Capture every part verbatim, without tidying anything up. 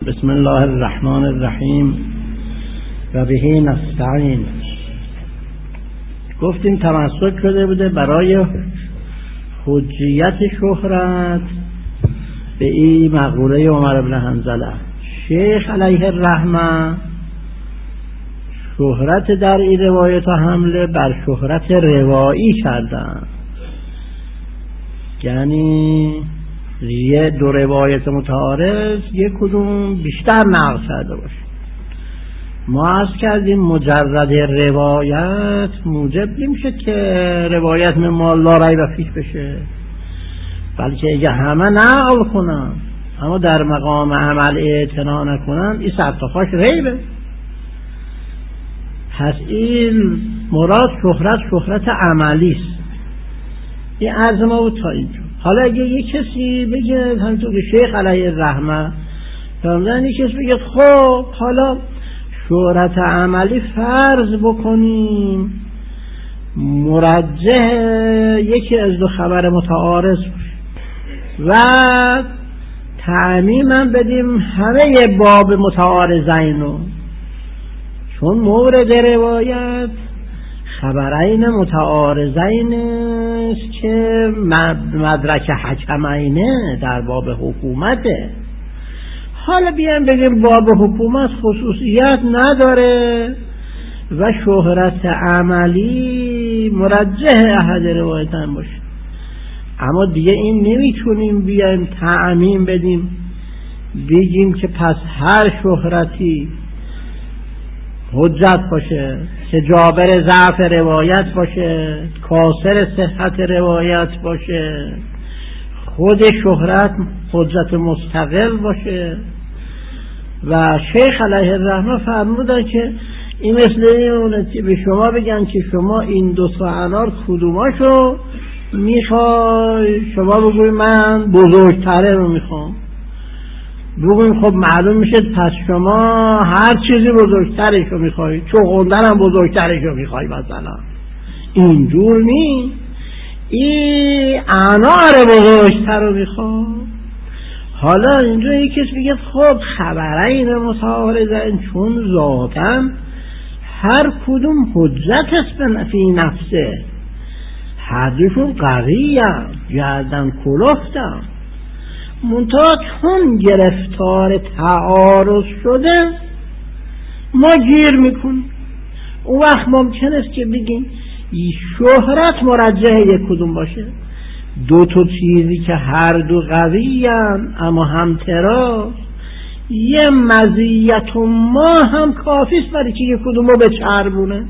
بسم الله الرحمن الرحیم و به نستعین. گفتیم تمسک شده بوده برای حجیت شهرت به این مقوله عمر بن حنظله. شیخ علیه الرحمه شهرت در این روایت حمله بر شهرت روایی کردن، یعنی یه دو روایت متعارض یک کدوم بیشتر نقل کرده باشه. ما عرض کردیم مجرد روایت موجب نمیشه که روایت من ما لا ریب فیه بشه، بلکه اگه همه نقل کنن اما در مقام عمل اعتنا نکنن این سرتاخاش ریبه. پس این مراد شهرت شهرت عملی است. این عرض ما بود تا اینجا. حالا اگه یک کسی بگه همینطور که شیخ علیه الرحمه فرمودن، یک کسی بگه خب حالا شهرت عملی فرض بکنیم مرجح یکی از دو خبر متعارض و تعمیما بدیم همه باب متعارضین رو، چون مورد روایت خبرین متعارضین است که مدرک حکمینه در باب حکومته. حالا بیان بگیم باب حکومت خصوصیت نداره و شهرت عملی مرجح احد روایتن باشه، اما دیگه این نمیتونیم بیایم تعمیم بدیم بگیم که پس هر شهرتی حجت باشه که جابر ضعف روایت باشه، کاسر صحت روایت باشه، خود شهرت حجت مستقل باشه. و شیخ علیه الرحمه فرمودن که این مثل اینه که به شما بگن که شما این دو تا انار کدوماشو میخوای، شما بگوی من بزرگتره رو میخوام، بگویم خب معلوم میشه پس شما هر چیزی بزرگترش رو میخوای، چغندر هم بزرگترش رو میخوای مثلا. اینجور نی، این انار بزرگتر رو میخوای. حالا اینجا یک کس میگه خب خبرین متعارضین چون ذاتن هر کدوم حجت است فی نفسه، هر دوشون قوی‌ان گردن کلفتن، منتها چون گرفتار تعارض شده ما گیر میکنیم. اون وقت ممکن است که بگیم شهرت مرجح یک کدوم باشه، دو تا چیزی که هر دو قوی‌ان اما همتراز، یه مزیت ما هم کافی است برای که یک کدوم رو بچربونه.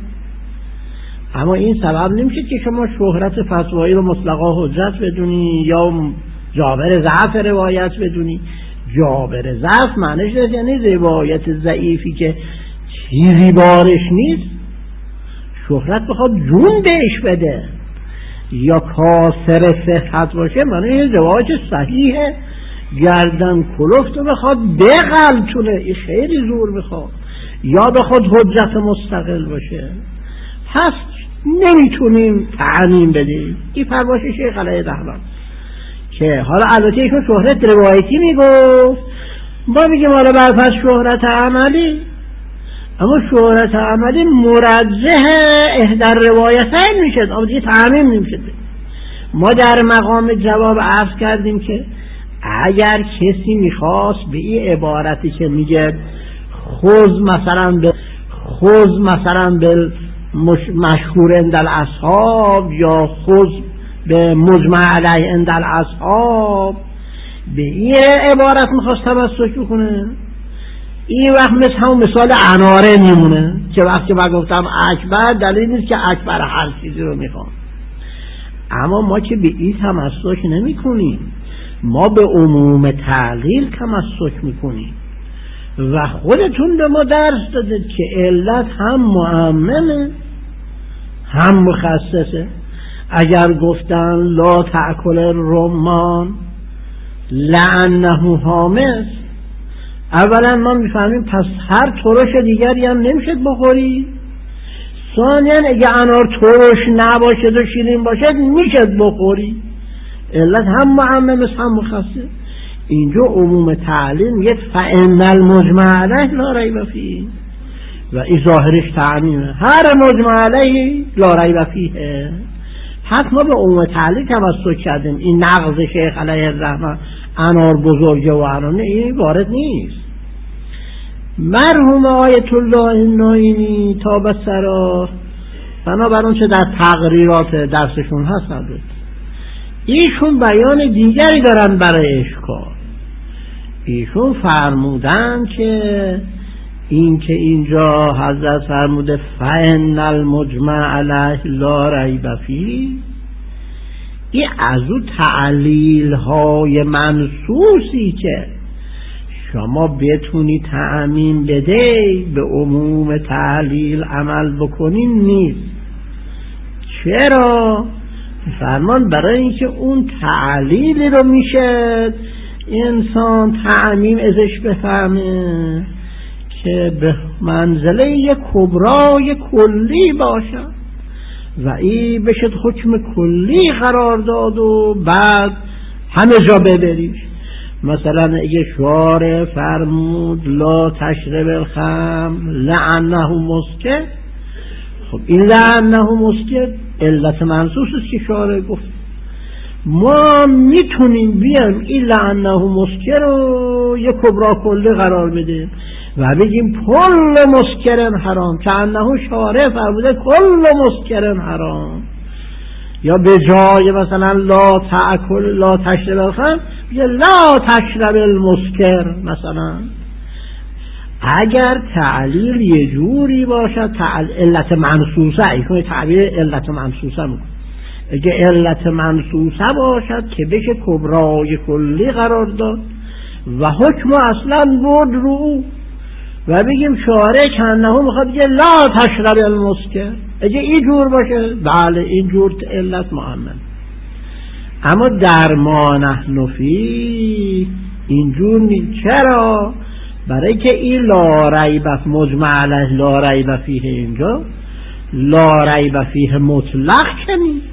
اما این سبب نمیشه که شما شهرت فتوایی رو مطلقا حجت بدونی یا جابر ضعف روایت بدونی. جابر ضعف معنیش یعنی روایت ضعیفی که چیزی بارش نیست شهرت بخواد جون بهش بده، یا کاسر صحت باشه معنی روایت صحیحه گردن کلفت و بخواد بغلطونه، این خیلی زور بخواد، یا بخواد حجت مستقل باشه. پس نمیتونیم تعمیم بدیم. این فرمایش شیخ علیه الرحمه که حالا البته ایشون شهرت روایتی میگفت، ما میگیم حالا برپس شهرت عملی، اما شهرت عملی مرجح احدر روایتین میشد، اما دیگه تعمیم نمیشد. ما در مقام جواب عرض کردیم که اگر کسی میخواست به این عبارتی که میگه خوز مثلا به خوز مثلا به مشهور عند الاصحاب یا خوز به مجمع علیه عند الاصحاب، به این عبارت میخواست تمسک بکنه، این وقت مثل همون مثال اناره میمونه که وقتی من گفتم اکبر دلیل نیست که اکبر هر چیزی رو میخوام. اما ما که به این تمسک نمی کنیم، ما به عموم تعلیل تمسک میکنیم و خودتون به ما درس دادید که علت هم معممه هم مخصصه. اگر گفتن لا تأکل الرمان لعنه حامض، اولا ما میفهمیم پس هر ترش دیگری هم نمیشد بخوری، ثانیا اگه انار ترش نباشد و شیرین باشد میشد بخوری. علت هم معمم هم مخصص. اینجا عموم تعلیم میگه فإن المجمع علیه لا ریب فیه و این ظاهرش تعمیمه، هر مجمع علیه لا ریب فیه. پس ما به عموم تعلیم توسط کردیم. این نقض شیخ علیه الرحمه انار بزرگه و انانه این وارد نیست. مرحوم آیت الله نعیمی تا بسرا بنابر اون چه در تقریرات درسشون هست نداره، ایشون بیان دیگری دارن برای اشکال. ایشون فرمودن که این که اینجا حضرت فرموده فإن المجمع علیه لا ریب فیه، این از اون تعلیل های منصوصی که شما بتونی تعمیم بده به عموم تعلیل عمل بکنین نیست. چرا؟ فرمان برای اینکه اون تعلیل رو میشه انسان تعمیم ازش بفهمه که به منزله یک کبرای کلی باشه و این بشه حکم کلی قرار داد و بعد همه جا ببریش. مثلا اگه شارع فرمود لا تشرب الخمر لعنه مسکر، خب این لعنه مسکر علت منصوص است که شارع گفت. ما میتونیم بیایم این لعنه مسکر رو یک کبرا کلی قرار بدیم و بگیم کل مسکرن حرام، که انه شارع فرموده کل مسکرن حرام. یا به جای مثلا لا تأکل لا تشرب الخمر بگه لا تشرب المسکر مثلا. اگر تعلیل یه جوری باشد علت منصوصه، ایشون تعبیر علت منصوصه میکنه، اگه علت منصوصه باشد که بشه کبرای کلی قرار داد و حکم اصلا بود رو و بگیم شارع کنه میخواد بگه لا تشرب المسکر، اگه این جور باشه بله این جور علت معمل. اما در ما نحن فی اینجور نیست. چرا؟ برای که این لا ریب مجمع علیه لا ریب فیه، اینجا لا ریب فیه مطلق که نیست،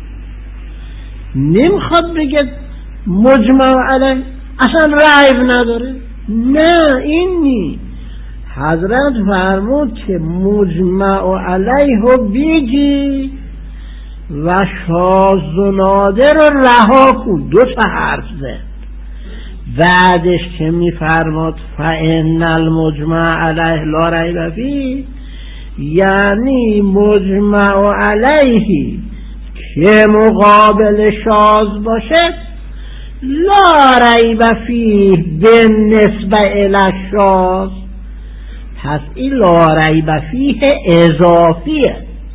نمیخواد بگه مجمع علیه اصلا ریب نداره، نه این نیست. حضرت فرمود که مجمع علیه بیگی و شاذ و نادر رو رها کن، دو تا حرف زد. بعدش که میفرماد فإن المجمع علیه لا ریب فیه، یعنی مجمع علیه که مقابل شاذ باشه لا ریب فیه به نسبت الی شاذ، پس این لا ریب فیه اضافیه،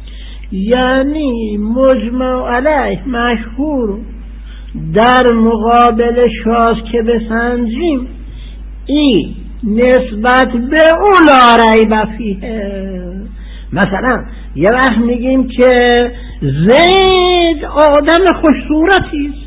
یعنی مجمع علیه مشهور در مقابل شاذ که بسنجیم این نسبت به او لا ریب فیه. مثلا یه وقت میگیم که زید آدم خوش صورتیست،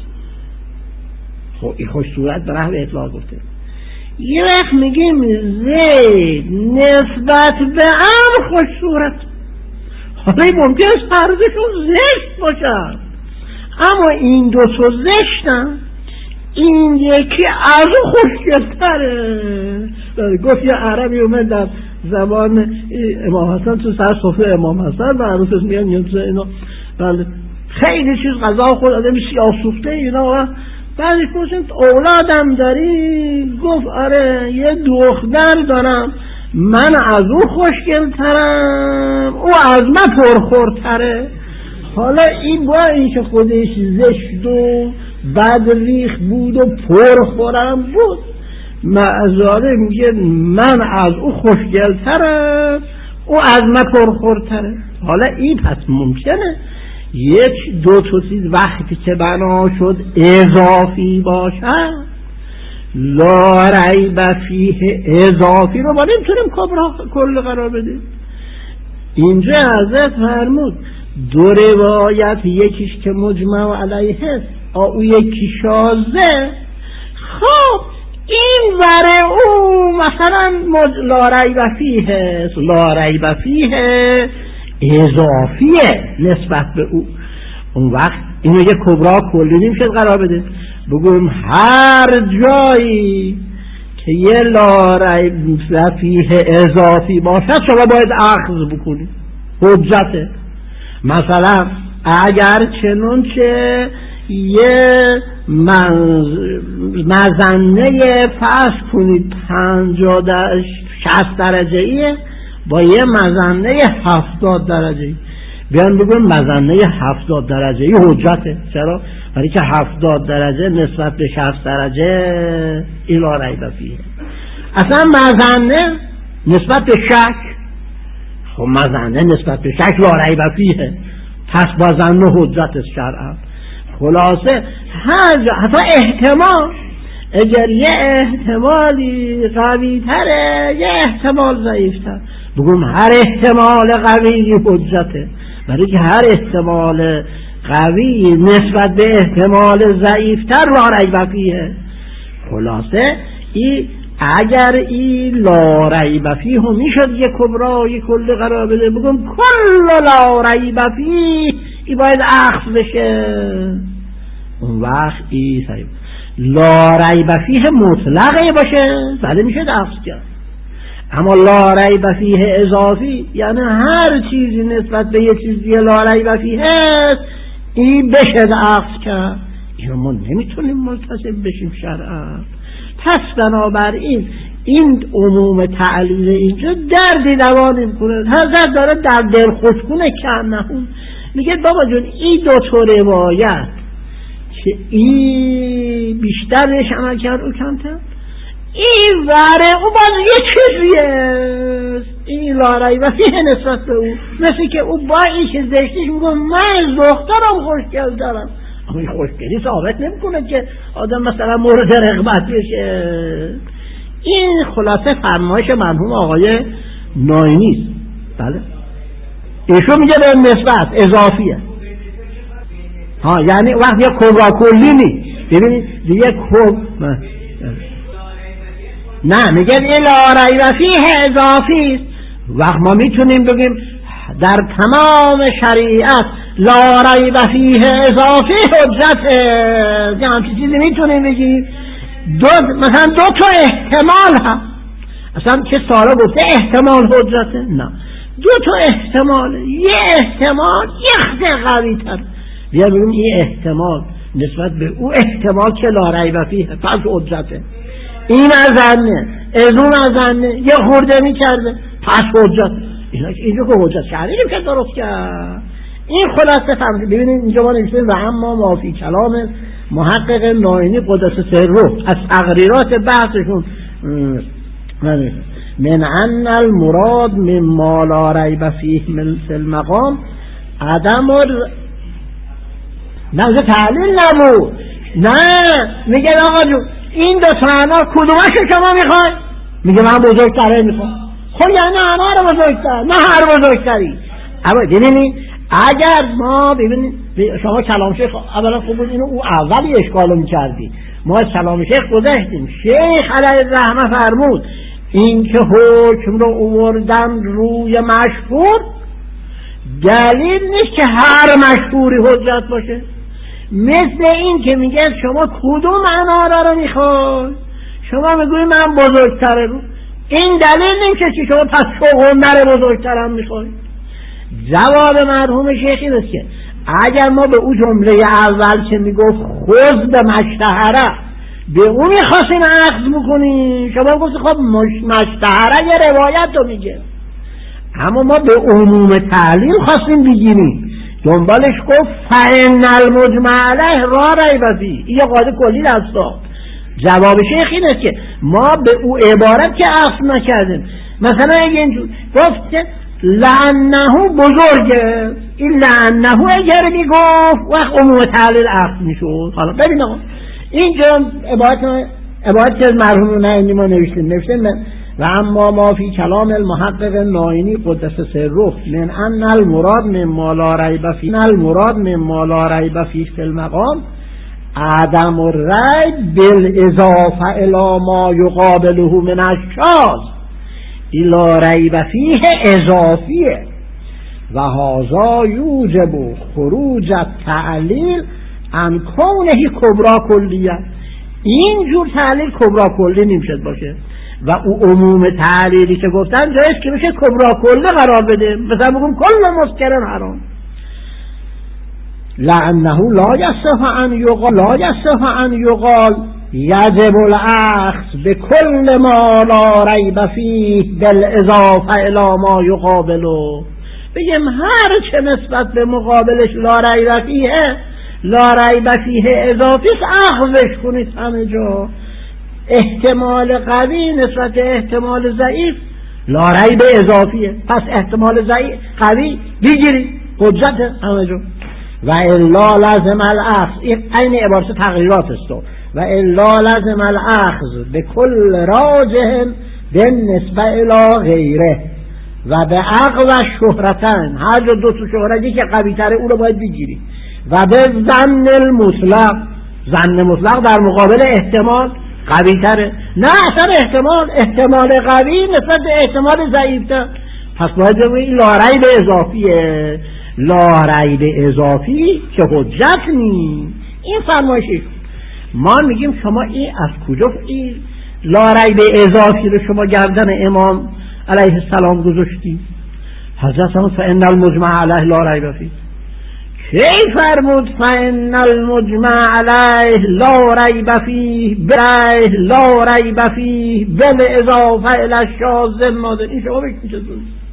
خب این خوش صورت به نحو اطلاق گفته. یه وقت میگیم زید نسبت به ام خوش صورت، حالا ممکن است هر دوشون زشت باشن، اما این دو تا زشتن، این یکی از او خوشگل‌تره. گفت یه عربی اومد در زمان امام حسن تو سر سفره امام حسن و عروسش میگن اینا بله خیلی چیز غذا خود آدم سیاه سوخته اینا. بعدش پرسید اولادم داری؟ گفت آره یه دختر دارم، من از او خوشگل‌ترم، او از من پرخورتره. حالا این با این که خودش زشت و بد ریخ بود و پرخورم بود، معذاره میگه من از او خوشگل‌ترم، او از من پرخورتره. حالا این پس ممکنه یک دو تا چیز وقتی که بنا شد اضافی باشه لا ریب فیه، اضافی رو ما نمیتونیم کبرا کل قرار بدیم. اینجا حضرت فرمود دو روایت، یکیش که مجمع علیه است او یکی شاذه، خب این ور او مثلا لا ریب فیه، لا ریب فیه اضافیه نسبت به او. اون وقت اینو یه کبرا کلی نمیشه قرار بده. بگویم هر جایی که یه لا ریب فیه اضافی باشد شما باید اخذ بکنید، حجته. مثلا اگر چنون که یه مزنه فرض کنید پنجاه در شصت درجه ایه با یه مزنه هفتاد درجه ای، بیان بگویم مزنه هفتاد درجه ای حجته. چرا؟ برای که هفتاد درجه نسبت به شصت درجه این لا ریب فیه. اصلا مزنه نسبت به شک، خب مزنه نسبت به شک لا ریب فیه، پس بازن حجت شرعا. خلاصه هر جا حتی احتمال، اگر یه احتمالی قوی تره یه احتمال ضعیف تر، بگم هر احتمال قوی حجته، برای که هر احتمال قوی نسبت به احتمال ضعیف تر لا ریب فیه. خلاصه ای اگر این لا ریب فیه میشد یک کبرا یک کل قرار بده، بگم کل لا ریب فیه ای باید اخذ بشه. اون وقت ای صحیح لا ریب فیه مطلقه باشه بله میشه اخذ کرد. اما لا ریب فیه اضافی یعنی هر چیزی نسبت به یه چیزی لا ریب فیه است این بشه اخذ کرد. اینو ما نمیتونیم ملتزم بشیم شرعا. پس بنابراین این عموم تعلیل اینجا دردی دوا نمی‌کنه. حضرت داره در دل خوشگونه کنهون میگه بابا جون این دو تا روایت که این بیشتر بهش عمل کرد او کمتر، این وره او باز یه چیزیه این لا ریب فیه نسبت به او، مثل که او با این چیز داشتیش میگه من دخترم خوشگل دارم، اما این خوشگلی ثابت نمیکنه که آدم مثلا مورد رغبت بشه. این خلاصه فرمایش مرحوم آقای ناینی است. بله ایشون میگه به نسبت اضافیه ها، یعنی وقتی یه کبرا کلی نی ببینید دیگه کب نه میگه این لا ریب فیه اضافی است. وقت ما میتونیم بگیم در تمام شریعت لا ریب فیه اضافی حجته، یه همچی چیزی میتونیم بگیم. دو مثلا دو تا احتمال هم اصلا که سارا گفته احتمال حجته، نه دو تا احتمال، یه احتمال یه خیلی قوی تر، بیا بگیم این احتمال نسبت به او احتمال که لا ریب فیه پس حجته. این ازنه از اون ازنه یه خورده می کرده پس حجت. اینجا که حجت شرعی که درست کرد. این خلاصه فهمید. ببینید اینجا ما نوشتیم و اما ما فی کلام محقق ناینی قدس سره از تقریرات بحثشون من ان المراد من ما لا ریب فیه مثل المقام عدم نه تعلیل نبود، نه میگه آقا جون این دو تا انا کدومش شما میخوای؟ میگه من بزرگتره میخوام. خب یعنی انا رو بزرگتر نه هر بزرگتری. اما ببینید اگر ما ببینید شما کلام شیخ اولا خوب بود اینو او اولی اشکالو میکردی، ما از کلام شیخ گذشتیم. شیخ علیه الرحمه فرمود این که حکم رو اووردن روی مشهور دلیل نیست که هر مشهوری حجت باشه. مثل این که میگه شما کدوم انارا رو میخوای، شما میگوی من بزرگتره رو، این دلیل نیست که شما پس شغندر بزرگترم میخوای. جواب مرحوم شیخ این است که اگر ما به اون جمله اول که میگفت خذ به مشتهره به اون میخواستیم اخذ بکنیم، شما گفتید خب مشتهره یه روایت رو میگه، اما ما به عموم تعلیل خواستیم بگیریم. دنبالش گفت فإن المجمع علیه لا ریب فیه، این یه قاعده کلی دستا. جواب شیخ این است که ما به او عبارت که اخذ نکردیم. مثلا اگه اینجور گفت که لعنه بزرگه، این لعنه اگر میگفت وقت عموم تعلیل اخذ میشود. حالا ببین آقا اینجا عبارت عبارت که از مرحوم ناینی ما نوشتیم نوشتیم و اما ما فی کلام المحقق ناینی قدس سره من ان المراد من ما لا ریب فیه المراد من ما لا ریب فیه فی المقام عدم الریب بالاضافه الی ما یقابله من الشاذ. این لا ریب فیه اضافیه، و هذا یوجب خروج التعلیل عن کونه کبرا کلیه. این جور تعلیل کبرا کلی نمیشه باشه و او عموم تعلیلی که گفتن جایست که بشه کبرا کلی قرار بده، مثلا بگم کل مسکر حرام، لعنه لا یصح ان یقال لا یصح ان یقال یجب الاخذ بكل ما لا ریب فیه بالاضافه الی ما یقابله. بگیم هر چه نسبت به مقابلش لا ریب فیه لا ریب فیه اضافی اخذش کنید همه جا. احتمال قوی نسبت احتمال ضعیف لا ریب اضافیه، پس احتمال ضعیف قوی بگیرید حجت همه جا. و الا لازم الاخذ، این عین عبارت تغییرات است. و الا لازم الاخذ به کل راجح بالنسبه الی غیره و به عقل و شهرتن، هر جا دو تا شهرتی که قوی تره اون رو باید بگیری. و به ظن المطلق، ظن مطلق در مقابل احتمال قوی تره. نه اصلا احتمال احتمال قوی نسبت به احتمال ضعیف تر، پس باید بگویی لا ریب اضافیه. لا ریب اضافی که حجت نی. این فرمایشی ما میگیم شما این از کجا این لا ریب اضافی رو شما گردن امام علیه السلام گذاشتی؟ حضرت هم فإن المجمع علیه لا ریب فیه کی فرمود فإن المجمع علیه لا ریب فیه بریه لا ریب فیه بالاضافه الی الشاذ المادر؟ این شما بگید چه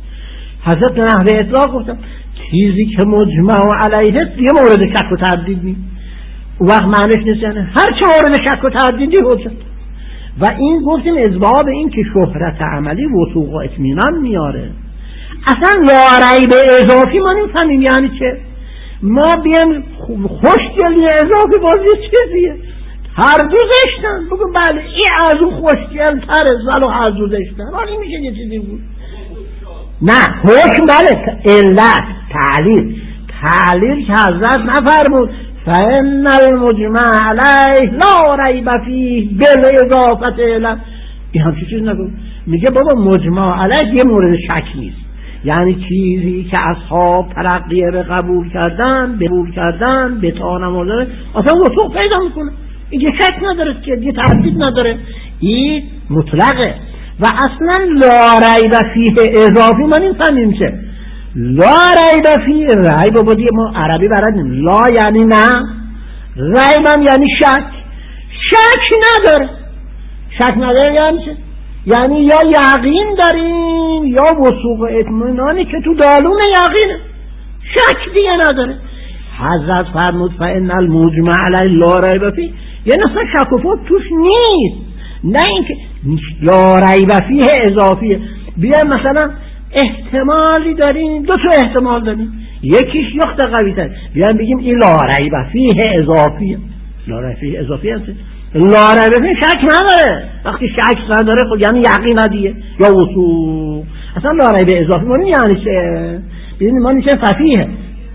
حضرت نحوه اطلاق گفتم چیزی که مجمع علیه است یه مورد شک و تردید نیست. اون وقت معنیش نیست یعنی هر چه مورد شک و تردیدی حجت. و این گفتیم ازباب این که شهرت عملی وثوق و اطمینان میاره. اصلا لا ریب اضافی ما نمی‌فهمیم یعنی چه. ما بیان خوشگلی اضافی بازی چیزیه، هر دو زشتن، بگو بله این از اون خوشگل تره ولو هر دو زشتن، ولی میشه یه چیزی بود. نه حکم بله علت تعلیل تعلیل که حضرت نفرمود فإن المجمع علیه لا ریب فیه بالاضافه الی، این همچی چیز نگو. میگه بابا مجمع علیه یه مورد شک نیست، یعنی چیزی که اصحاب ترقیه به قبول کردن به قبول کردن به تا نماز اصلا وثوق پیدا میکنه، این یه شک نداره که یه تردید نداره، این مطلقه. و اصلا لا ریب فیه اضافی ما نمی‌فهمیم چه. لا ریب فیه ریب بودی ما عربی بلد نیم. لا یعنی نه، ریب هم یعنی شک. شک نداره. شک نداره یعنی چه؟ یعنی یا یقین داریم یا وثوق اطمینانی که تو دالون یقینه، شک دیگه نداره. حضرت فرمود فإن المجمع علیه لا ریب فیه، یعنی اصلا شک و فوت توش نیست. نه اینکه لا ریب فیه اضافیه. بیایم مثلا احتمالی داریم، دو تا احتمال داریم، یکیش یخت قوی تر، بیایم بگیم این لا ریب فیه اضافیه. لا ریب فیه اضافیه هست، لا ریب فیه شک نداره. وقتی شک نداره خب یعنی یقین ندیه یا وثوق. اصلا لا ریب اضافی ما یعنی چه؟ ببینید ما میشه فیه.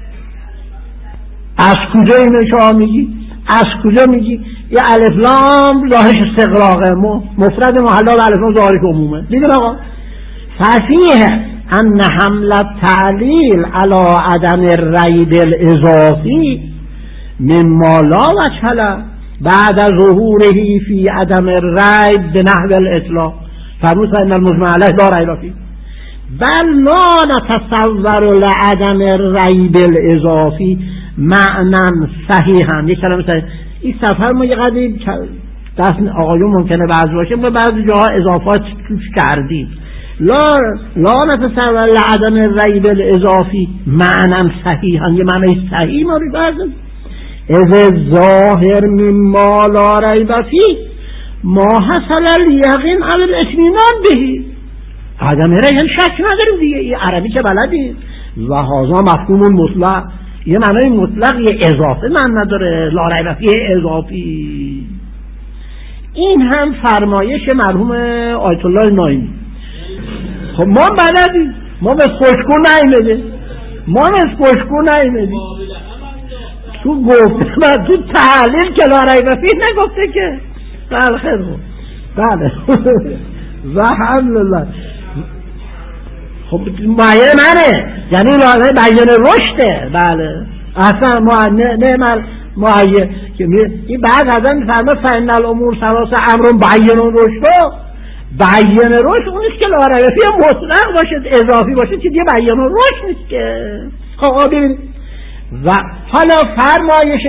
از کجا اینو شما میگی؟ از کجا میگی؟ یه الف لام ظاهرش استغراقه، مفرد محلا و الف لام ظاهرش عمومه. دیدن آقا ففیه ان حمل التعلیل علی عدم الریب الاضافی مما لا وجه له بعد ظهوره فی عدم الریب بنحو الاطلاق. فرمود ان المجمع علیه لا ریب فیه بل ما نتصور لعدم الریب الاضافی معنی صحیحا. یک کلمه صحیح این سفر ما یه قدری دست آقایون ممکنه بعضی باشه، ما بعضی جاها اضافات توش کردیم. لا لا نتصور لعدم الریب الاضافی معنی صحیحا، یه معنی صحیح ما رو بردیم. از ظاهر مما لا ریب فیه ما حصل الیقین او الاطمینان بهی. عدم ریب شک نداریم دیگه، این عربی که بلدیم. و هذا مفهوم مطلق، یه معنی مطلق یه اضافه من نداره. لا ریب فیه اضافی. این هم فرمایش مرحوم آیت الله نایمی. خب ما بلدیم، ما به خوشگو نایمده، ما به خوشگو نایمده. تو گفته من تو تحلیل که لا ریب فیه نگفته که. بله خیلی خوب، بله و الحمدلله. خب مایه منه یعنی لازم بیان رشده. بله اصلا نعمل معین که این بعد از این فرمه فإن الامور ثلاث امر بیان رشد. بیان رشد اونیست که لاریبتی مطلق باشه، اضافی باشه که دیگه بیان رشد نیست که. خب ببینید و حالا فرمایش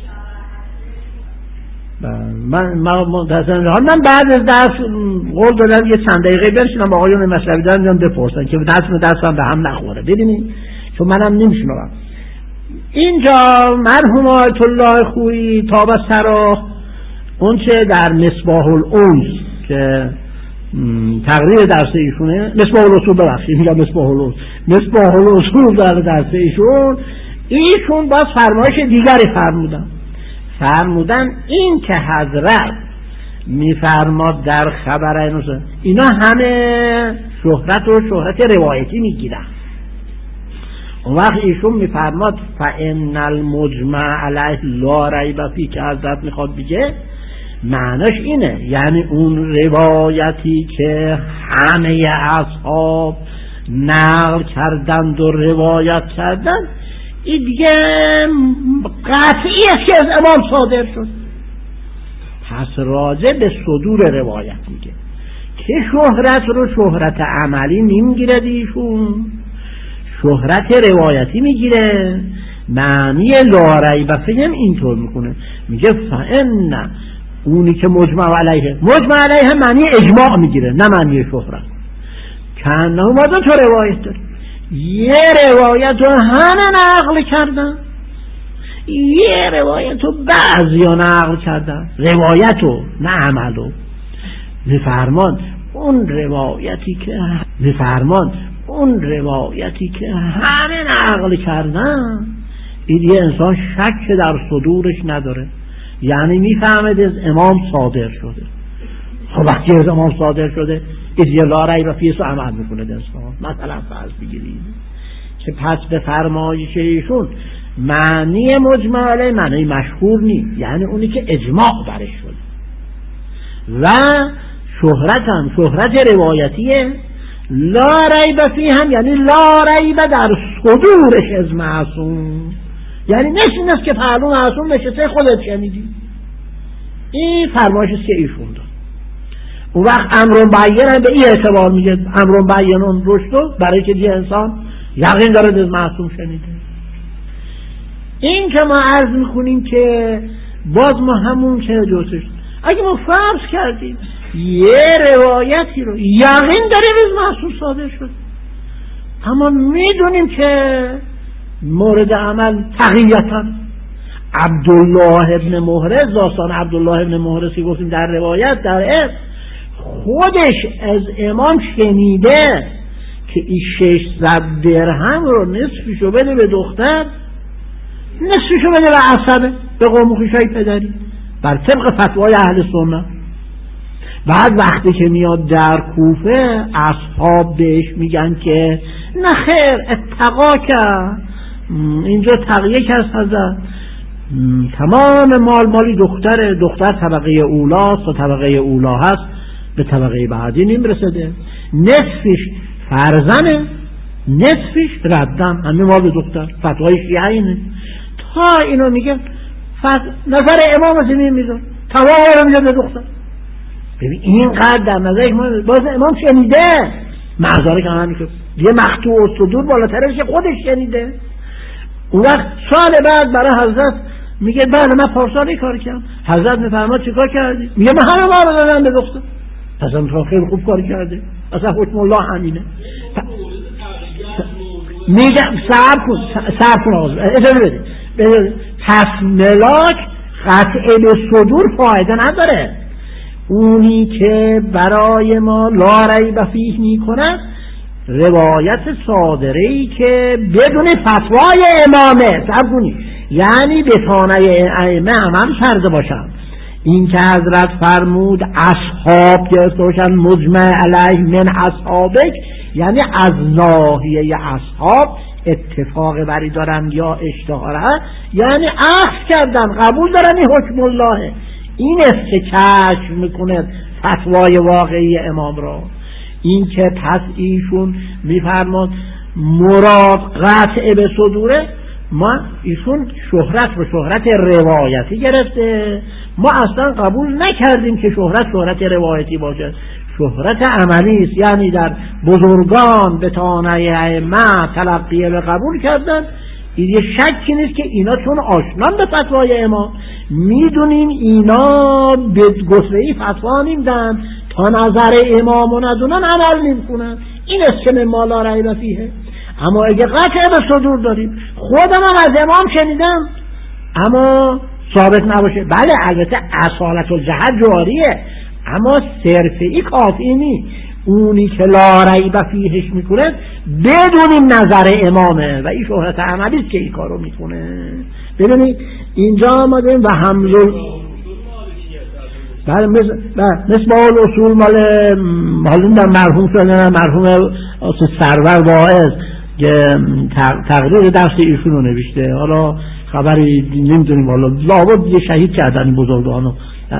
من من منتظرم من بعد از درس قول دادم یه چند دقیقه بنشینم آقایون مطلبی دارن میان بپرسن که دست به دستم به هم نخوره. ببینید چون منم نمیشنوم. اینجا مرحوم آیت الله خویی تا به سرا اون چه در مصباح الاوز که تقریر درس ایشونه، مصباح الاصول ببخشید میگم مصباح الاوز مصباح الاصول در درس ایشون ایشون باز فرمایش دیگری فرمودن فرمودن این که حضرت میفرماد در خبر اینا همه شهرت و شهرت روایتی میگیرن. اون وقت ایشون میفرماد فإن المجمع علیه لا ریب فیه که حضرت میخواد بگه معناش اینه، یعنی اون روایتی که همه اصحاب نقل کردند و روایت کردند این دیگه قطعی است که از امام صادر شد. پس راجع به صدور روایت میگه که شهرت رو شهرت عملی نمیگیره ایشون، شهرت روایتی میگیره. معنی لا ریب فیه هم اینطور میکنه، میگه فإن اونی که مجمع علیه، مجمع علیه معنی اجماع میگیره نه معنی شهرت. کنه ما دو تا روایت داریم، یه روایت رو همه نقل کردن، یه روایت رو بعضی ها نقل کردن، روایت رو نه عملو. میفرمان اون روایتی که میفرمان اون روایتی که همه نقل کردن این یه انسان شک در صدورش نداره، یعنی میفهمد از امام صادر شده. خب وقتی از امام صادر شده این لا ریب فیه رو عمل میکنه انسان. مثلا فرض بگیرید که پس به فرمایش ایشون معنی مجمع علیه معنی مشهور نیست، یعنی اونی که اجماع برش شده. و شهرت هم شهرت روایتیه، لا ریب فیه هم یعنی لا ریب در صدورش از معصوم، یعنی نشینست که پهلو معصوم نشسته خودت شنیدی. این فرمایشی که ایشون داد. اون وقت امرون بیان به این اعتبار میگه امرون بیانون رشد برای که دیگه انسان یقین داره از معصوم شنیده. این که ما عرض میکنیم که باز ما همون که دوستش اگه ما فرض کردیم یه روایتی رو یقین داریم از معصوم صادر شد، اما میدونیم که مورد عمل تقییتا عبدالله ابن محرز، داستان عبدالله ابن محرز که گفتیم در روایت در اسم خودش از امام شنیده که این ششصد درهم رو نصفشو بده به دختر، نصفشو بده به عصبه، به قوم خویشای پدری، بر طبق فتوای اهل سنت. بعد وقتی که میاد در کوفه اصحاب بهش میگن که نه خیر اتقا کرد، اینجا تقیه کرد حضرت، تمام مال مالی دختر دختر طبقه اولاست و طبقه اولا هست به طبقه بعدی نمیرسده، نصفش فرزنه نصفش ردن، همه مال به دختر. فتوای شیعه اینه. تا اینو میگه نظر امام زمین میذار تمام رو میده به دختر. ببین اینقدر در نظر امام باز امام شنیده، معذاره که همین که دیگه مقطوع و صدور بالاترش که خودش شنیده. اون وقت سال بعد برای حضرت میگه بله من پارسال کار کردم. حضرت میفرماد چیکار کردی؟ میگه من همه ما رو دادم به دختر. حضرت میگه خیلی خوب کار کرده، اصلا حکم الله همینه. میگه صبر کن صبر کن آقا اجازه بده. پس ملاک قطع به صدور فایده نداره. اونی که برای ما لا ریب فیه میکنه روایت صادره‌ای که بدون فتوای امامه، صبر کنی، یعنی به تانه ائمه عمل کرده باشن. این که حضرت فرمود اصحاب گرفتوشن مجمع علیه من اصحابک، یعنی از ناحیه اصحاب اتفاق بری دارن یا اشتهاره، یعنی اخذ کردن قبول دارن این حکم الله. این است که کشف میکنه فتوای واقعی امام را. این که پس ایشون میفرماد مراد قطع به صدوره، ما ایشون شهرت به شهرت روایتی گرفته، ما اصلا قبول نکردیم که شهرت شهرت روایتی باشه، شهرت عملی است. یعنی در بزرگان به طعنه ائمه تلقیه به قبول کردن. این یه شکی نیست که اینا چون آشنان به فتوای امام، میدونیم اینا به گسله‌ای فتوا نمیدن، تا نظر امامو ندونن عمل نمیکنن. این است که ما لا ریب فیه. اما اگه قطع به صدور داریم، خودم هم از امام شنیدم اما ثابت نباشه، بله البته اصالت الجهت جاریه، اما صرفی کافی نیست. اونی که لا ریب فیهش میکنه بدونیم نظر امامه و این شهرت عملی است که این کارو میکنه. ببینید اینجا آمدیم و حمل بله مثل مثل اصول مال حالون در مرحوم شدن مرحوم سرور واعظ که تقریر درس ایشون رو نوشته، حالا خبری نمیدونیم، حالا لابد یه شهید کردن این بزرگانو.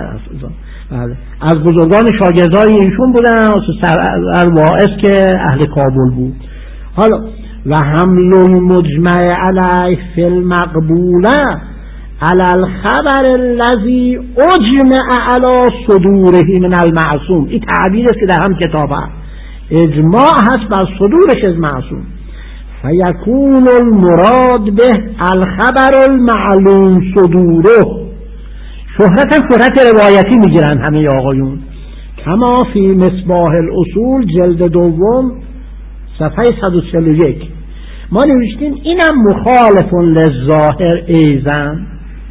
بله از بزرگان شاگردای ایشون بودن سرور واعظ که اهل کابل بود. حالا و حمل المجمع علیه فی المقبوله علی الخبر الذی اجمع علی صدوره من المعصوم. این تعبیر است که در هم کتاب هست، اجماع هست بر صدورش از معصوم. فیکون المراد به الخبر المعلوم صدوره. شهرت شهرت روایتی میگیرن همه آقایون، کما فی مصباح الاصول جلد دوم صفحه صد و چهل و یک ما نوشتیم اینم مخالف للظاهر ایزن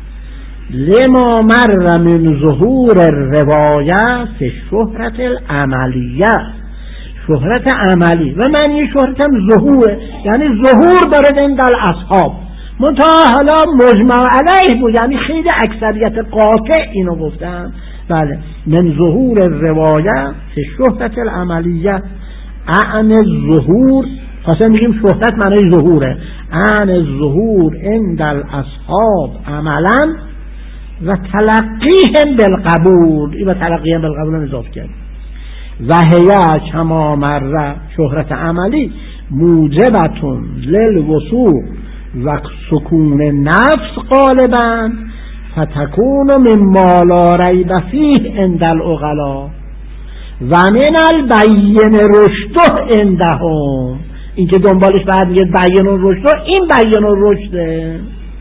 لما مر من ظهور الروایه فی شهرت العملیه. شهرت عملی و معنی شهرت هم ظهوره، یعنی ظهور داره این در اصحاب، منتها حالا مجمع علیه بود، یعنی خیلی اکثریت قاطع اینو گفتن. بله من ظهور الروایه فی شهرت العملیه عن الظهور، خاصه میگیم شهرت معنی ظهوره، عن الظهور عند الاصحاب عملا و تلقیهم بالقبول. این و تلقیهم بالقبول هم اضافه کرد. و هیا کما مره شهرت عملی موجبتون للوصول و سکون نفس غالبا فتکون مما لا ریب فیه عند العقلا و من البین رشده عندهم. این که دنبالش بعد میگه بین رشده، این بین رشده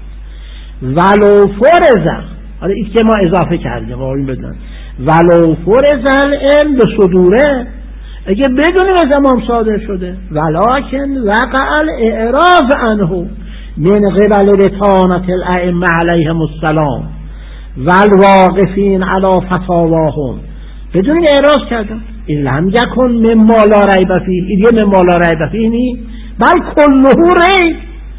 ولو فرزه. حالا این که ما اضافه کردیم قایم بدن ولو فرزه العلم به صدوره، اگه بدونیم از امام صادر شده، ولکن وقع الاعراض عنه من قبل رتانة الائمه علیهم السلام والواقفین علی فتاواهم، بدون اعراض کردن. این لم یکن مما لا ریب فیه، این یه مما لا ریب فیه نی بل کله ریب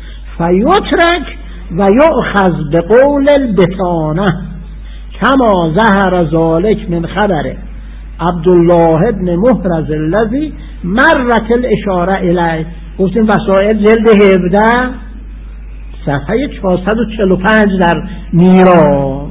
فیترک و یؤخذ بقول البطانه کما ظهر ذلك من خبر عبدالله ابن محرز الذی مرت الاشاره الیه. گفتیم وسائل جلد هفده صفحه چهارصد و چهل و پنج در میراث.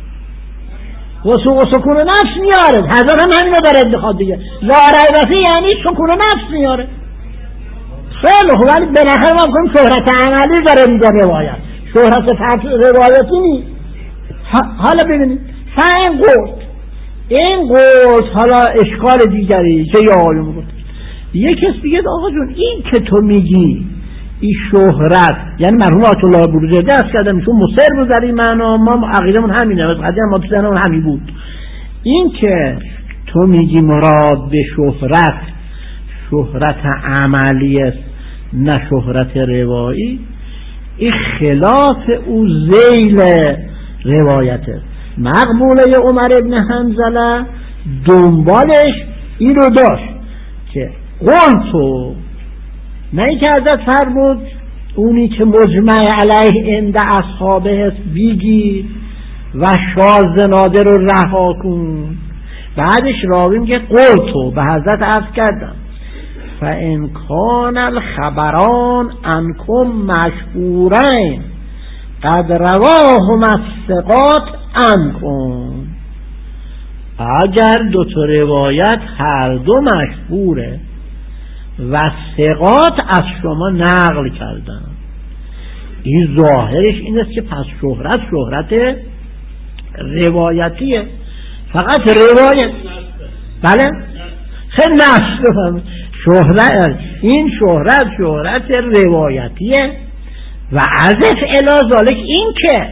و سکون نفس میاره، حضرت هم همین رو داره انتخاب دیگه، لا ریب فیه یعنی سکون نفس میاره. خیلی خوب، ولی بالاخره ما کنیم شهرت عملی داره میگه روایت، شهرت روایتی نیست. حالا ببینید فاین قلت، این قلت حالا اشکال دیگری که یا آقایون گفت، یک کس دیگه آقا جون این که تو میگی این شهرت، یعنی مرحوم آیت الله بروجردی از کردم ایشون مصر بود در این معنا، ما عقیدمون همینه، از قدیم ما تو ذهنمون همین بود. این که تو میگی مراد به شهرت شهرت عملی است نه شهرت روایی، این خلاف او ذیل روایته. مقبوله عمر ابن حنظله دنبالش این رو داشت که قلتو، نه این که حضرت فرمود اونی که مجمع علیه عند اصحابه است بیگی و شاذ نادر رو رها کن. بعدش راوی میگه قلتو به حضرت عرض کردم فان کان الخبران عنکم مشهورین قد رواهما الثقات عنکم. اگر دو تا روایت هر دو مشهوره و ثقات از شما نقل کردن. این ظاهرش این است که پس شهرت شهرت روایتیه، فقط روایت. بله خیلی نشد شهرت، این شهرت شهرت روایتیه و عزف الی ذالک این که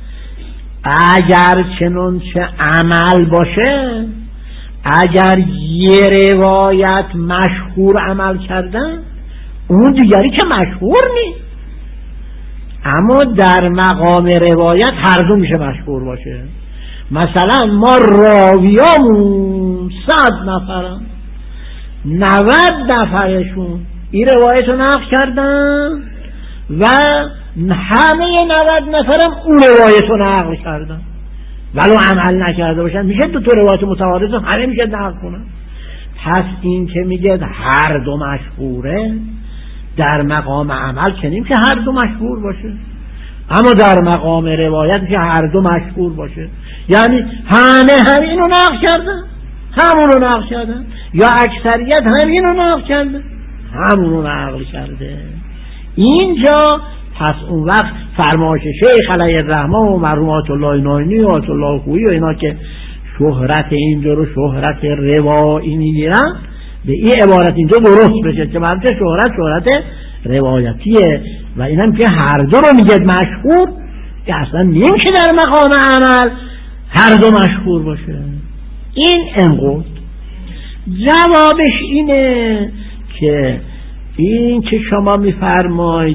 اگر چنون چه عمل باشه، اگر یه روایت مشهور عمل کردن اون دیگری که مشهور نیست، اما در مقام روایت هر دو میشه مشهور باشه. مثلا ما راویامون صد نفرم، نود نفرشون این روایت رو نقل کردن و همه نود نفرم اون روایت رو نقل کردن ولو عمل نکرده باشن، میشه دو تا روایت متعارض همه میشه نقل کنن. پس این که میگه هر دو مشهوره، در مقام عمل چنین که هر دو مشهور باشه، اما در مقام روایت که هر دو مشهور باشه، یعنی همه همینو نقل کردن همونو نقل کردن، یا اکثریت همینو نقل کردن همونو نقل کرده. اینجا پس اون وقت فرمایش شیخ علیه الرحمه و مرحوم آیت الله ناینی و آیت الله خویی و اینا که شهرت اینجا رو شهرت روایی میگیرن، به این عبارت اینجا درست بشه که بلکه شهرت شهرت روایتیه و اینم که هر دو رو میگه مشهور، که اصلا نمیشه در مقام عمل هر دو مشهور باشه. این انقدر جوابش اینه که این که شما میفرمایید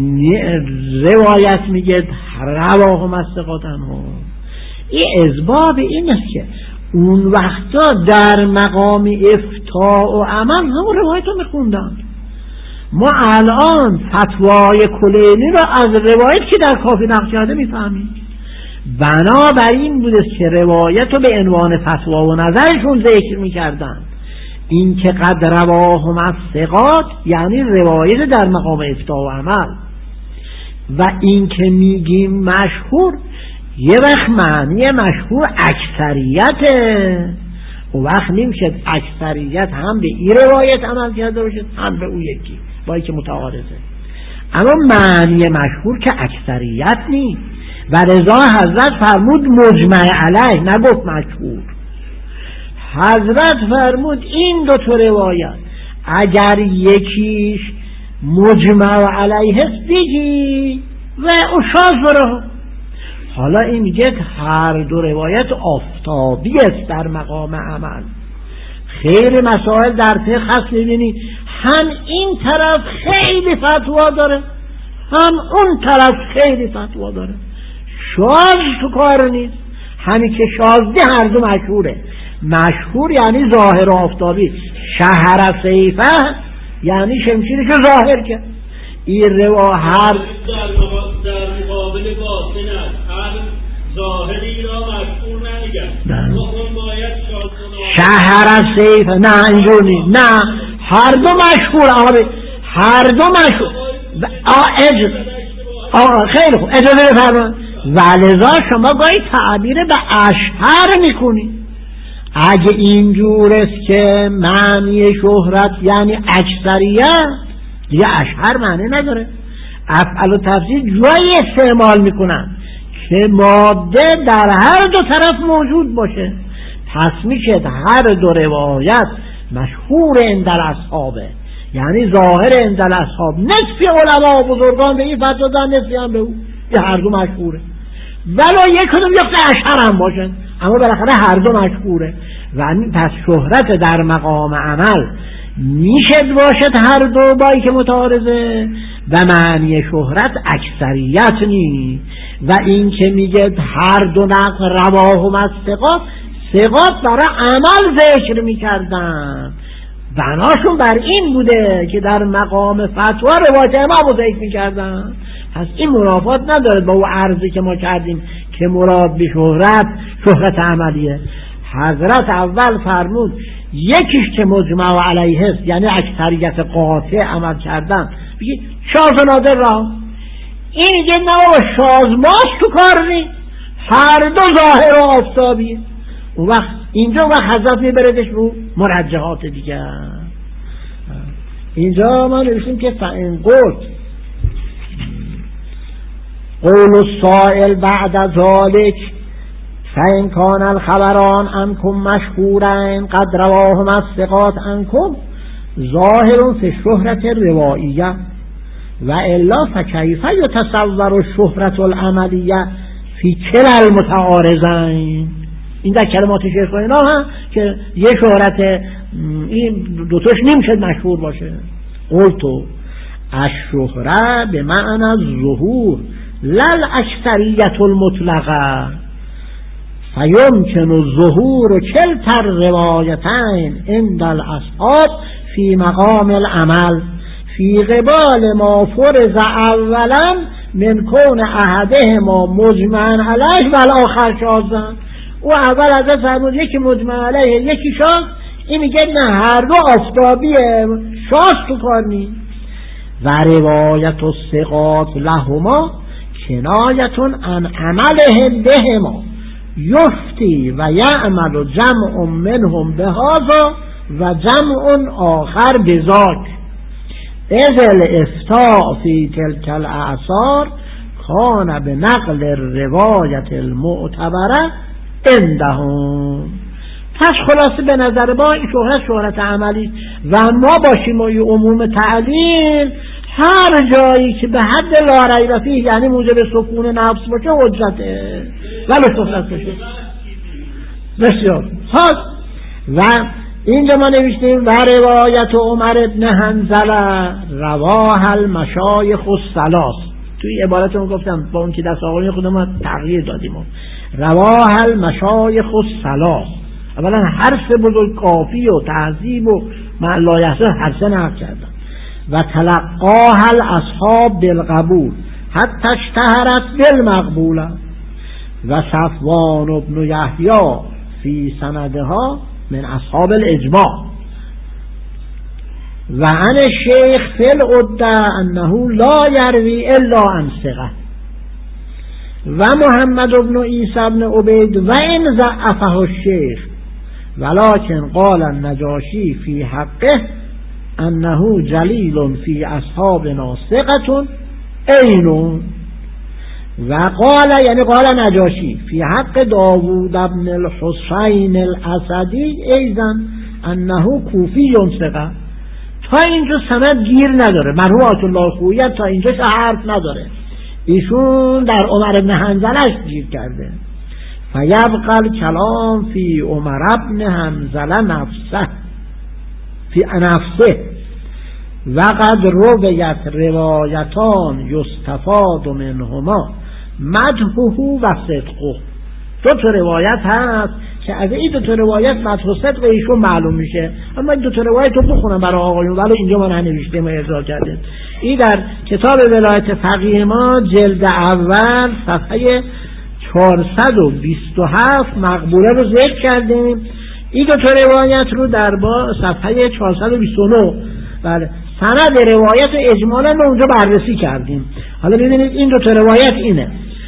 روایت میگه رواهم الثقات ها، این اسباب این است که اون وقتا در مقام افتاء و عمل همون روایت رو میخوندن. ما الان فتوای کلینی رو از روایت که در کافی نقل کرده میفهمیم. بنابراین بوده که روایت رو به عنوان فتوا و نظرشون ذکر میکردن. این که قد رواهم الثقات یعنی روایت در مقام افتاء و عمل، و این که میگیم مشهور یه وقت معنی مشهور اکثریته، اون وقت نمیشه اکثریت هم به این روایت عمل کرده باشه هم به اون یکی با این که متعارضه. اما معنی مشهور که اکثریت نیست و رضا حضرت فرمود مجمع علیه، نگفت مشهور. حضرت فرمود این دو تا روایت اگر یکیش مجمع علیه است بگی و او شاذ بره. حالا این میگه هر دو روایت آفتابی است در مقام عمل. خیلی مسائل در فقه هست میبینی هم این طرف خیلی فتوا داره هم اون طرف خیلی فتوا داره، شاذ تو کار نیست. همین که شاذی هر دو مشهوره. مشهور یعنی ظاهر و آفتابی، شهر سیفه یعنی شمشیری که ظاهر که این روا هر در مقابل باطن است، هر ظاهری را مشهور نمیگن، اون باید شهر سیفه. نه اینجور نیست، نه هر دو مشهور. آقا هر دو مشهور. آقا خیلی خوب اجازه بفرمایید. ولذا شما گاهی تعبیر به اشهر میکنید. اگه اینجور است که معنی شهرت یعنی اکثریت، دیگه اشهر معنی نداره. افعال و تفسیر جایی استعمال میکنن که ماده در هر دو طرف موجود باشه. پس میشه هر دو روایت مشهور عند الاصحابه، یعنی ظاهر عند الاصحاب. نصف علما و بزرگان به این فتوا دادن، نصفی هم به او. این هر دو مشهوره. ولی یک کدوم یک اشهر هم باشن، اما بالاخره هر دو مشهوره. و پس شهرت در مقام عمل میشه باشد هر دو بایی که متعارضه و معنی شهرت اکثریت نی. و این که میگه هر دو نقل رواهم الثقات، ثقات برای عمل ذکر میکردن، بناشون بر این بوده که در مقام فتوا روایت امام ذکر میکردن. پس این منافات نداره با اون عرضی که ما کردیم که مراد به شهرت شهرت عملیه. حضرت اول فرمود یکیش که مجمع علیه است یعنی اکثریت قاطع عمل کردن، بگید شاذ و نادر را. این میگه نه شاذ ماست تو کار نیست، هر دو ظاهر و آفتابیه. اون وقت اینجا وقت حضرت میبردش رو مرجحات دیگه. اینجا ما نوشتیم که فإن قلت قول السائل بعد ذلك فإن كان الخبران عنكم مشهورين قد رواهما الثقات عنكم ظاهر في الشهرة الروائية وإلا فكيف يتصور الشهرة العملية في كلا المتعارضين. این در کلمات شیخ و اینا هم که یه شهرت این دوتاش نمیشه مشهور باشه. قلتو الشهره به معنی ظهور لل اکثریت المطلقه فیمکن الظهور کلتا الروایتین عند الاصحاب فی مقام العمل فی قبال ما فرض اولا من کون احدهما مجمعا علیه و الاخر شاذا. او اول از فرمود یکی مجمع علیه یکی شاذ، این میگه نه هر دو آفتابیه، شاذ تو کار نیست. و روایت الثقات لهما کنایتون عن عملهم بهما یفتی و یعمل جمع منهم بهذا و جمع آخر بذاک اذ الافتاء فی تلک الاعصار کان به نقل الروایت المعتبره عندهم. پس خلاصه به نظر ما این شهرت شهرت عملی و ما باشیم و عموم تعلیل هر جایی که به حد لا ریب فیه یعنی موجب سکون نفس باشه حجته ولی شهرت باشه. بسیار خب و اینجا ما نوشتیم و روایت عمر ابن حنظله رواه المشایخ الثلاث. توی عبارتون گفتم با اون که دست آقایی خودم ما تغییر دادیم رواه المشایخ الثلاث. اولا حرف بزرگ کافی و تعذیب و معلایحسن هر سه نقل کردن و تلقاها الاصحاب بالقبول حتی اشتهرت بالمقبوله و صفوان ابن یحیی فی سندها من اصحاب الاجماع و عن الشیخ فی العده انه لا یروی الا عن ثقه و محمد ابن عیسی ابن عبید و این ضعفه الشیخ ولكن قال النجاشی فی حقه انه جلیل فی اصحابنا ثقة عین و قال یعنی قال نجاشی فی حق داوود ابن الحسین الاسدی ایضا انه کوفی ثقه. تا اینجا سند گیر نداره، مرحومات الله خویت تا اینجا حرف نداره، ایشون در عمر ابن حنظلهش گیر کرده. فیبقى الکلام فی عمر ابن حنظله نفسه فی نفسه و قد رویت روایتان یستفاد منهما مدحه و صدقه. دو تا روایت هست که از این دو تا روایت مدح و صدق ایشون معلوم میشه. اما این دو تا روایت رو بخونم برای آقایون ولی اینجا ما ننوشته ما ارجاع کردیم. این در کتاب ولایت فقیه ما جلد اول صفحه چهارصد و بیست و هفت مقبوله رو ذکر کردیم. این دو تا روایت رو در با صفحه چهارصد و بیست و نه بله سند روایت اجمالا رو اونجا بررسی کردیم. حالا ببینید این دو تا روایت اینه: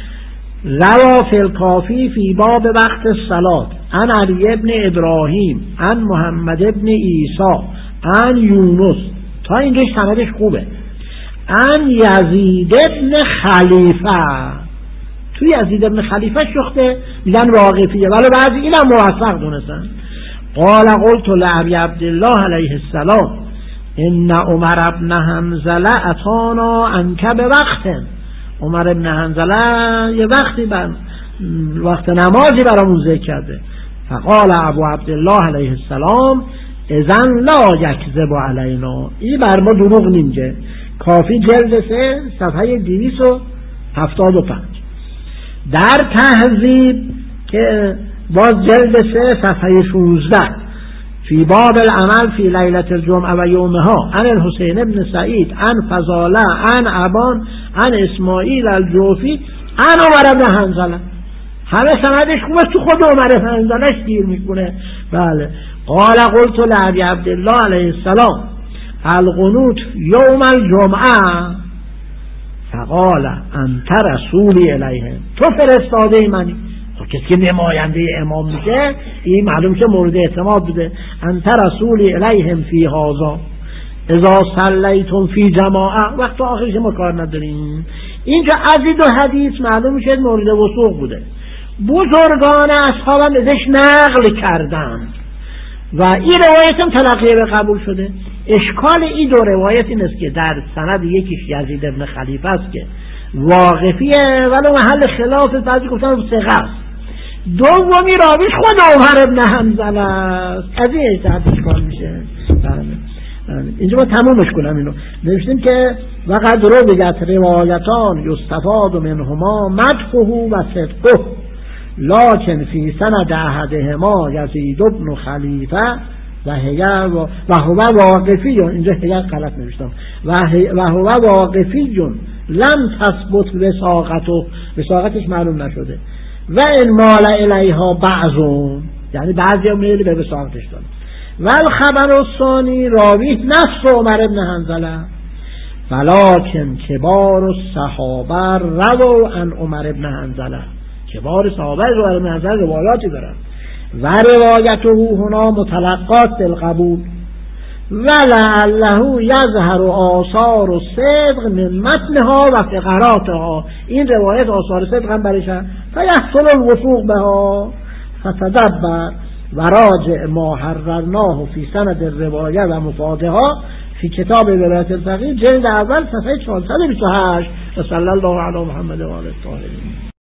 روا فی الکافی فی باب وقت الصلاة عن علی ابن ابراهیم عن محمد ابن عیسی عن یونس. تا اینجا سندش خوبه. عن یزید ابن خلیفه. توی یزید ابن خلیفه شخته میگن واقفیه ولی بعضی اینم موثق دونستن. قال قلت لعبی عبدالله علیه السلام ان عمر ابن حنظله اتانا عنک بوقت. عمر ابن حنظله یه وقتی بر وقت نمازی برامون ذکر کرده. فقال ابو عبدالله علیه السلام اذن لا یکذب علینا. این بر ما دروغ نمیگه. کافی جلد سه صفحه دویست و هفتاد و پنج. در تهذیب که باز جلد سه صفحه شانزده فی باب العمل فی لیلة الجمعه و یومها عن الحسین ابن سعید عن فضاله عن ابان عن اسماعیل الجوفی عن عمر ابن حنظله. همه سندش خوبه، تو خود عمر ابن حنظلهش گیر میکنه. بله. قال قلت لعبی عبدالله علیه السلام القنوت یوم الجمعه فقال انت رسولی الیهم. تو فرستاده منی. خب کسی که نماینده امام میشه این معلوم که مورد اعتماد بوده. انت رسولی الیهم فی هذا. اذا صلیتم فی جماعه، وقت آخرش ما کار نداریم. اینجا از این دو حدیث معلوم میشه مورد وثوق بوده. بزرگان اصحاب هم ازش نقل کردن و این روایت هم تلقیه به قبول شده. اشکال این دو روایت این است که در سند یکیش یزید ابن خلیفه است که واقفیه ولو محل خلاف، بعضی گفتن ثقه است. دومی راویش خود عمر ابن حنظله است. از این اجتهاد اشکال میشه. اینجا با تمومش کنم اینو. نوشتیم که وقد رو بگت روایتان یستفاد منهما مدحه و صدقه لکن فی سند احدهما یزید ابن خلیفه و هی و هو واقفی، اینجا هی غلط نوشتم، و هو واقفی لم تثبت وثاقته، وثاقتش معلوم نشده، و ان مال الیها بعضون، یعنی بعضی هم میلی به وثاقتش دارن. و الخبر الثانی راوی نفس عمر ابن حنظله ولکن کبار الصحابه رووا عن عمر ابن حنظله، کبار صحابه عمر ابن حنظله روایاتی دارن و روایته هنا متلقات بالقبول ولعله یظهر آثار الصدق من متنها و فقراتها، این روایت آثار صدق هم برش هست، فیحصل الوثوق بها فتدبر و راجع ما حررناه فی سند الروایه و مفادها فی کتاب ولایت الفقیه جلد اول صفحه چهارصد و بیست و هشت. و صلی الله علی محمد و آله الطاهرین.